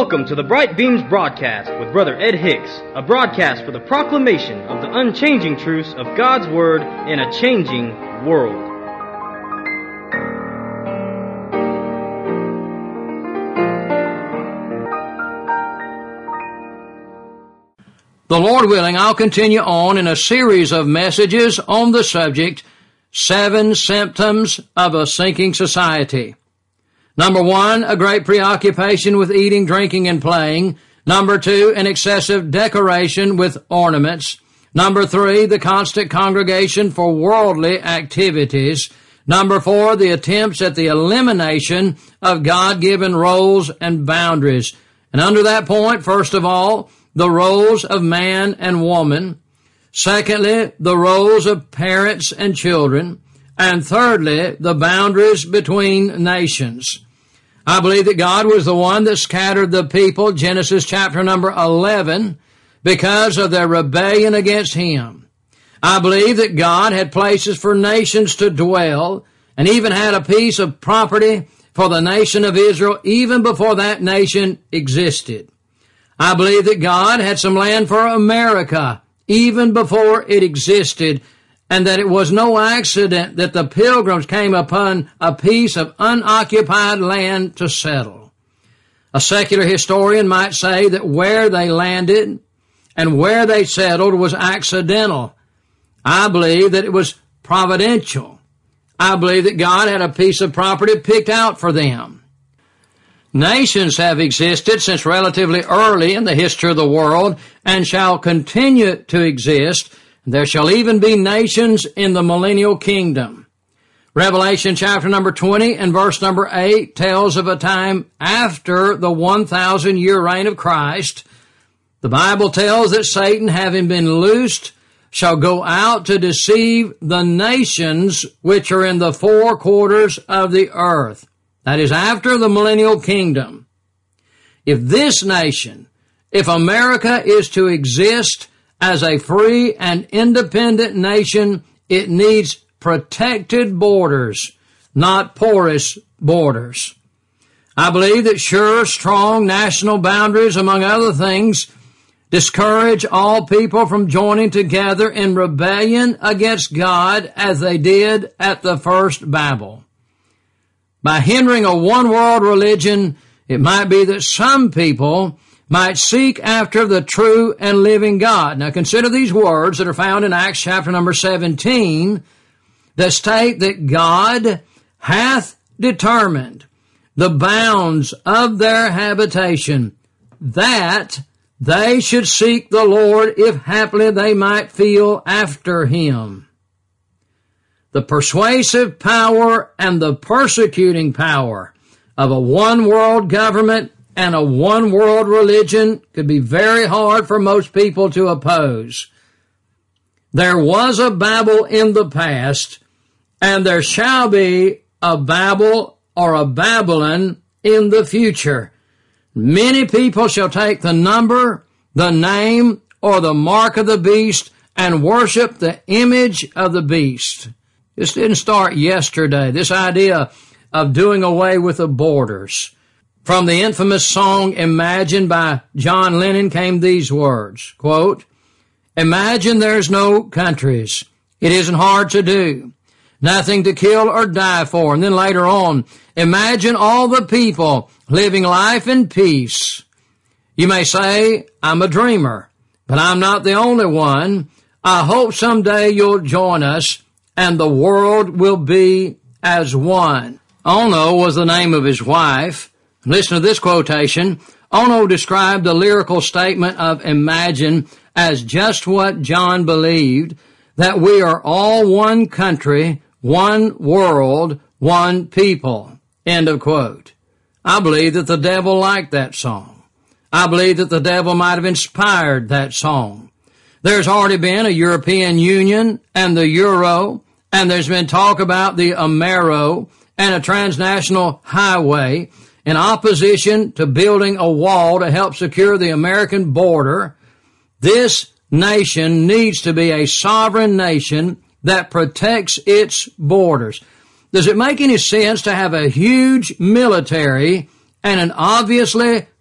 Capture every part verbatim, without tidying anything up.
Welcome to the Bright Beams broadcast with Brother Ed Hicks, a broadcast for the proclamation of the unchanging truths of God's Word in a changing world. The Lord willing, I'll continue on in a series of messages on the subject, Seven Symptoms of a Sinking Society. Number one, a great preoccupation with eating, drinking, and playing. Number two, an excessive decoration with ornaments. Number three, the constant congregation for worldly activities. Number four, the attempts at the elimination of God-given roles and boundaries. And under that point, first of all, the roles of man and woman. Secondly, the roles of parents and children. And thirdly, the boundaries between nations. I believe that God was the one that scattered the people, Genesis chapter number eleven, because of their rebellion against Him. I believe that God had places for nations to dwell and even had a piece of property for the nation of Israel even before that nation existed. I believe that God had some land for America even before it existed, and that it was no accident that the pilgrims came upon a piece of unoccupied land to settle. A secular historian might say that where they landed and where they settled was accidental. I believe that it was providential. I believe that God had a piece of property picked out for them. Nations have existed since relatively early in the history of the world and shall continue to exist. There shall even be nations in the millennial kingdom. Revelation chapter number twenty and verse number eight tells of a time after the one thousand year reign of Christ. The Bible tells that Satan, having been loosed, shall go out to deceive the nations which are in the four quarters of the earth. That is after the millennial kingdom. If this nation, if America is to exist as a free and independent nation, it needs protected borders, not porous borders. I believe that sure, strong national boundaries, among other things, discourage all people from joining together in rebellion against God as they did at the first Babel. By hindering a one-world religion, it might be that some people might seek after the true and living God. Now consider these words that are found in Acts chapter number seventeen that state that God hath determined the bounds of their habitation, that they should seek the Lord if haply they might feel after Him. The persuasive power and the persecuting power of a one-world government and a one-world religion could be very hard for most people to oppose. There was a Babel in the past, and there shall be a Babel or a Babylon in the future. Many people shall take the number, the name, or the mark of the beast and worship the image of the beast. This didn't start yesterday, this idea of doing away with the borders. From the infamous song Imagine by John Lennon came these words, quote, "Imagine there's no countries. It isn't hard to do. Nothing to kill or die for." And then later on, "Imagine all the people living life in peace." You may say, "I'm a dreamer, but I'm not the only one. I hope someday you'll join us and the world will be as one." Ono was the name of his wife. Listen to this quotation. Ono described the lyrical statement of Imagine as just what John believed, that we are all one country, one world, one people. End of quote. I believe that the devil liked that song. I believe that the devil might have inspired that song. There's already been a European Union and the Euro, and there's been talk about the Amero and a transnational highway in opposition to building a wall to help secure the American border. This nation needs to be a sovereign nation that protects its borders. Does it make any sense to have a huge military and an obviously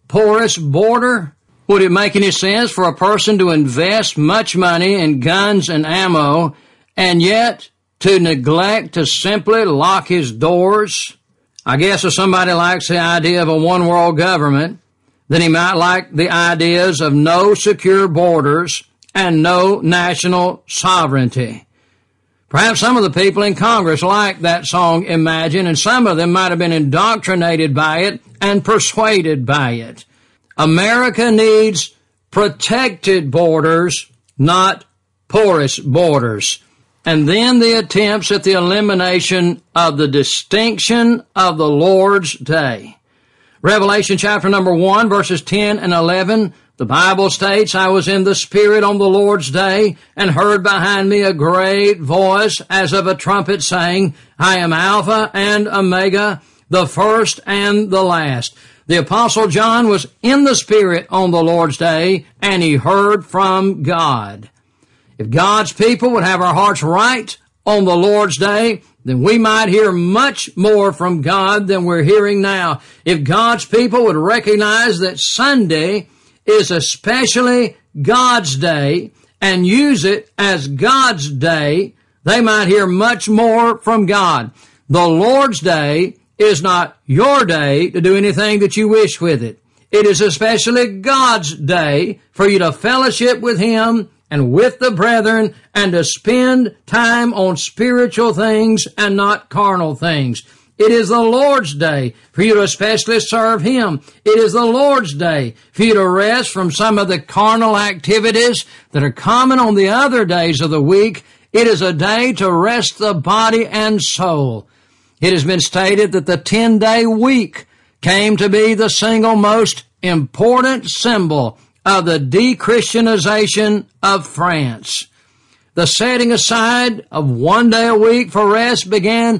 porous border? Would it make any sense for a person to invest much money in guns and ammo and yet to neglect to simply lock his doors? I guess if somebody likes the idea of a one-world government, then he might like the ideas of no secure borders and no national sovereignty. Perhaps some of the people in Congress like that song, Imagine, and some of them might have been indoctrinated by it and persuaded by it. America needs protected borders, not porous borders. And then the attempts at the elimination of the distinction of the Lord's day. Revelation chapter number one, verses ten and eleven, the Bible states, I was in the Spirit on the Lord's day and heard behind me a great voice as of a trumpet saying, I am Alpha and Omega, the first and the last. The Apostle John was in the Spirit on the Lord's day and he heard from God. If God's people would have our hearts right on the Lord's day, then we might hear much more from God than we're hearing now. If God's people would recognize that Sunday is especially God's day and use it as God's day, they might hear much more from God. The Lord's day is not your day to do anything that you wish with it. It is especially God's day for you to fellowship with Him and with the brethren and to spend time on spiritual things and not carnal things. It is the Lord's day for you to especially serve Him. It is the Lord's day for you to rest from some of the carnal activities that are common on the other days of the week. It is a day to rest the body and soul. It has been stated that the ten-day week came to be the single most important symbol of the de-Christianization of France. The setting aside of one day a week for rest began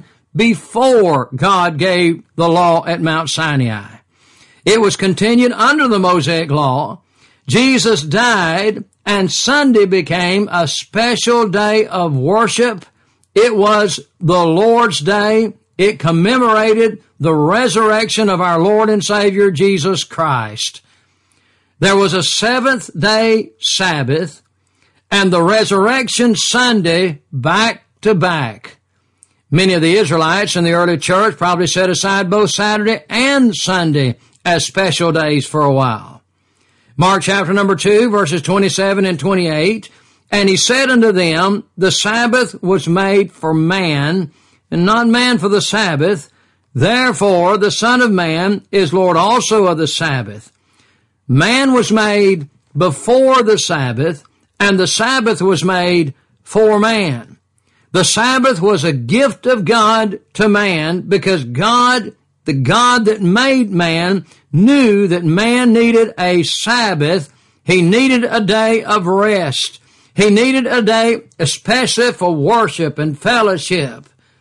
before God gave the law at Mount Sinai. It was continued under the Mosaic law. Jesus died and Sunday became a special day of worship. It was the Lord's day. It commemorated the resurrection of our Lord and Savior Jesus Christ. There was a seventh day Sabbath and the resurrection Sunday back to back. Many of the Israelites in the early church probably set aside both Saturday and Sunday as special days for a while. Mark chapter number two, verses twenty-seven and twenty-eight, and he said unto them, the Sabbath was made for man, and not man for the Sabbath. Therefore the Son of Man is Lord also of the Sabbath. Man was made before the Sabbath, and the Sabbath was made for man. The Sabbath was a gift of God to man because God, the God that made man, knew that man needed a Sabbath. He needed a day of rest. He needed a day especially for worship and fellowship.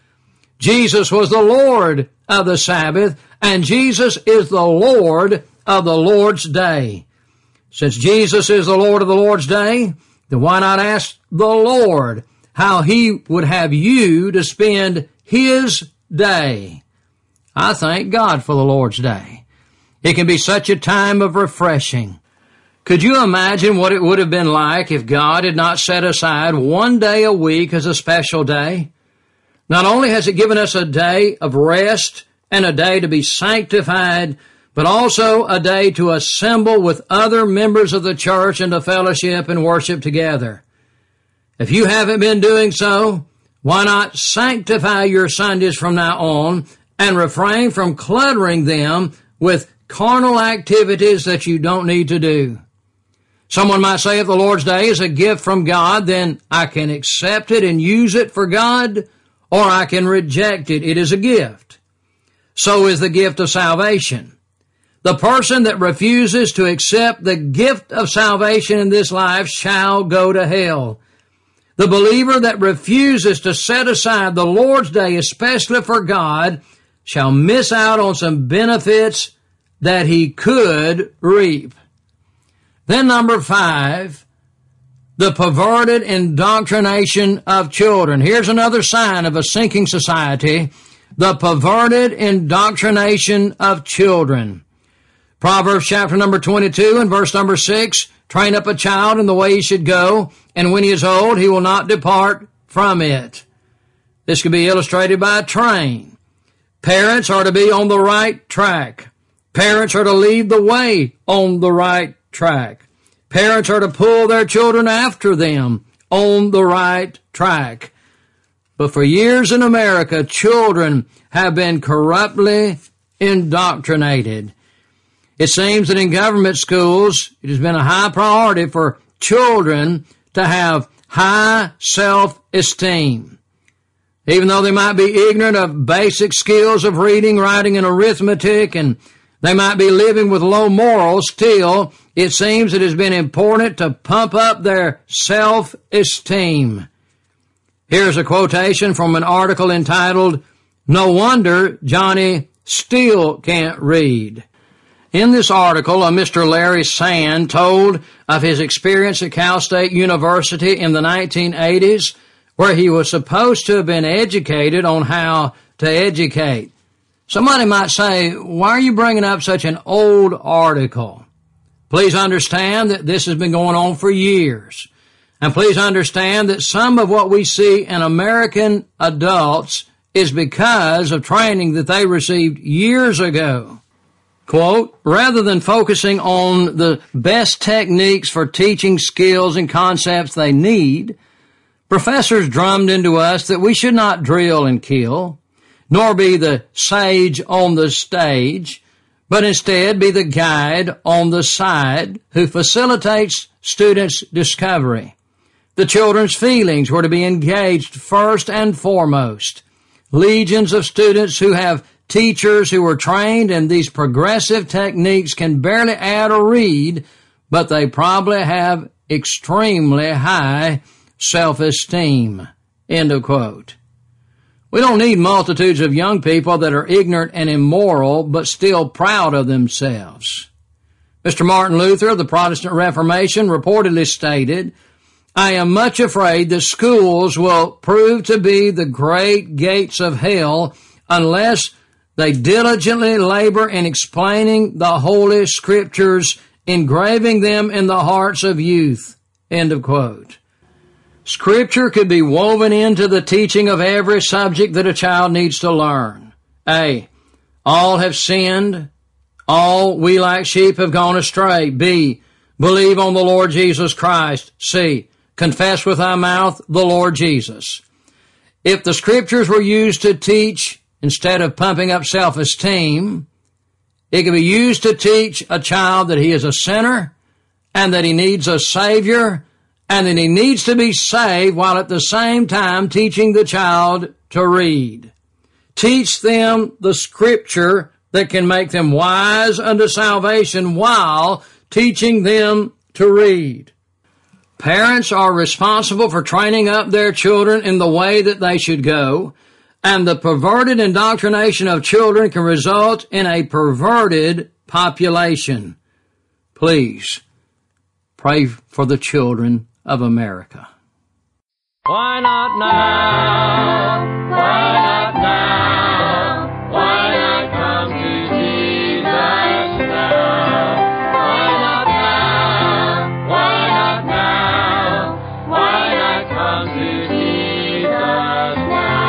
Jesus was the Lord of the Sabbath, and Jesus is the Lord of the Lord's day. Since Jesus is the Lord of the Lord's day, then why not ask the Lord how He would have you to spend His day? I thank God for the Lord's day. It can be such a time of refreshing. Could you imagine what it would have been like if God had not set aside one day a week as a special day? Not only has it given us a day of rest and a day to be sanctified, but also a day to assemble with other members of the church and to fellowship and worship together. If you haven't been doing so, why not sanctify your Sundays from now on and refrain from cluttering them with carnal activities that you don't need to do? Someone might say if the Lord's Day is a gift from God, then I can accept it and use it for God, or I can reject it. It is a gift. So is the gift of salvation. The person that refuses to accept the gift of salvation in this life shall go to hell. The believer that refuses to set aside the Lord's Day, especially for God, shall miss out on some benefits that he could reap. Then number five, the perverted indoctrination of children. Here's another sign of a sinking society, the perverted indoctrination of children. Proverbs chapter number twenty-two and verse number six, train up a child in the way he should go, and when he is old, he will not depart from it. This could be illustrated by a train. Parents are to be on the right track. Parents are to lead the way on the right track. Parents are to pull their children after them on the right track. But for years in America, children have been corruptly indoctrinated. It seems that in government schools, it has been a high priority for children to have high self-esteem. Even though they might be ignorant of basic skills of reading, writing, and arithmetic, and they might be living with low morals, still, it seems it has been important to pump up their self-esteem. Here's a quotation from an article entitled, "No Wonder Johnny Still Can't Read." In this article, a Mister Larry Sand told of his experience at Cal State University in the nineteen eighties, where he was supposed to have been educated on how to educate. Somebody might say, why are you bringing up such an old article? Please understand that this has been going on for years. And please understand that some of what we see in American adults is because of training that they received years ago. Quote, rather than focusing on the best techniques for teaching skills and concepts they need, professors drummed into us that we should not drill and kill, nor be the sage on the stage, but instead be the guide on the side who facilitates students' discovery. The children's feelings were to be engaged first and foremost. Legions of students who have teachers who were trained in these progressive techniques can barely add or read, but they probably have extremely high self-esteem. End of quote. We don't need multitudes of young people that are ignorant and immoral, but still proud of themselves. Mister Martin Luther of the Protestant Reformation reportedly stated, I am much afraid that schools will prove to be the great gates of hell unless they diligently labor in explaining the Holy Scriptures, engraving them in the hearts of youth. End of quote. Scripture could be woven into the teaching of every subject that a child needs to learn. A. All have sinned. All we like sheep have gone astray. B. Believe on the Lord Jesus Christ. C. Confess with thy mouth the Lord Jesus. If the Scriptures were used to teach instead of pumping up self-esteem, it could be used to teach a child that he is a sinner and that he needs a Savior and that he needs to be saved while at the same time teaching the child to read. Teach them the Scripture that can make them wise unto salvation while teaching them to read. Parents are responsible for training up their children in the way that they should go, and the perverted indoctrination of children can result in a perverted population. Please, pray for the children of America. Why not now? Why not now? Why not come to Jesus now? Why not now? Why not now? Why not come to Jesus now?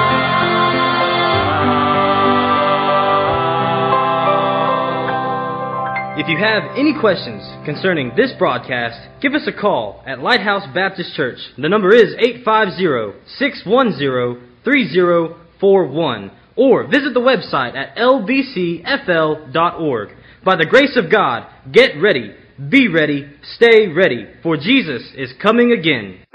If you have any questions concerning this broadcast, give us a call at Lighthouse Baptist Church. The number is eight five zero, six one zero, three zero four one, or visit the website at l b c f l dot org. By the grace of God, get ready, be ready, stay ready, for Jesus is coming again.